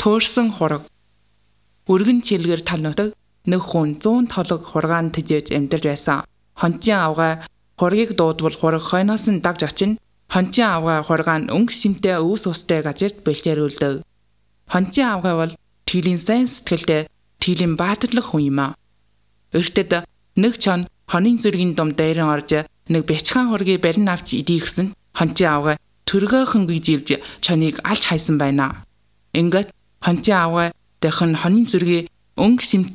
Туурсан хураг. Өргөн чилгээр тал нутаг нэг хүн 100 толог хургаан тэжээж амьдарч байсан. Хончин авгай хургийг дуудвал хураг хойноос нь дагж очин. Хончин авгай хургаан өнгө шимтэй өвс устай газарт бэлчээрүүлдэг. Хончин авгай бол тгилийн сайн сэтгэлтэй, тгилийн баатарлаг хүн юм а. Өртөд нэг чон хонын зүргийн дом дайран орж нэг бячхан хургийг барин авч идэх гэсэн хончин авгай төргөөхөн гүйжилж чоныг алж хайсан байна. Ингээд хончин авгай дахин хонын зүргийн өнгө шимтэй